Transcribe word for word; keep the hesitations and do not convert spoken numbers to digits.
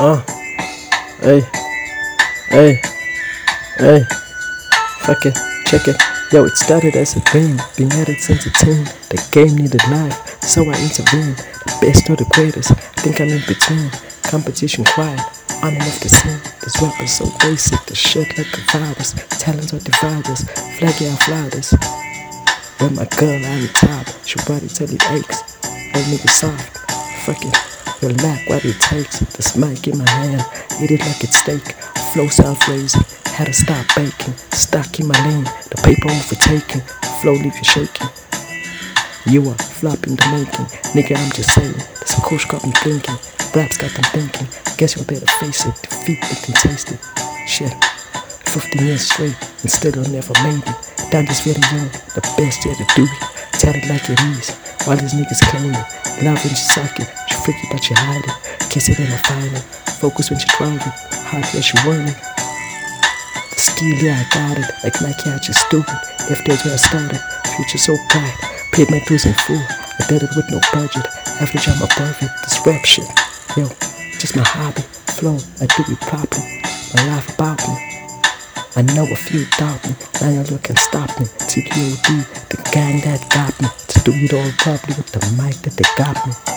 Uh, hey, hey, hey, fuck it, check it. Yo, it started as a dream, been at it since a teen. The game needed life, so I intervened. The best or the greatest, I think I'm in between. Competition quiet, on and off the scene. This rap is so basic, the shit like a virus. Talents are dividers, flaggy and flowers. When my girl on top, she body till it aches. Old nigga soft, fuck it. You'll lack what it takes. This mic in my hand, eat it like it's steak. Flow self-raising, had to stop baking. Stuck in my lane, the paper overtaking. Flow leave you shaking. You are flopping the making. Nigga, I'm just saying. This coach got me thinking. Raps got them thinking. Guess you better face it. Defeat it and taste it. Shit. fifteen years straight and still I never made it. Down this very young, the best yet to do it. Tell it like it is. While these niggas claim it. Love when she suck it. She freaky but she hide it. Kiss it and I find it. Focus when she drive it. Hard when she want it. The skill, yeah, I got it. Like Nike, I just stupid. If there's where I started. Future so bright. Paid my dues in full. I did it with no budget. Average, I'm above it. This rap shit. Yo, just my hobby. Flow, I do it properly. My life about me. I know a few doubt me, now you can stop me. T K O D, the gang that got me. To do it all properly with the mic that they got me.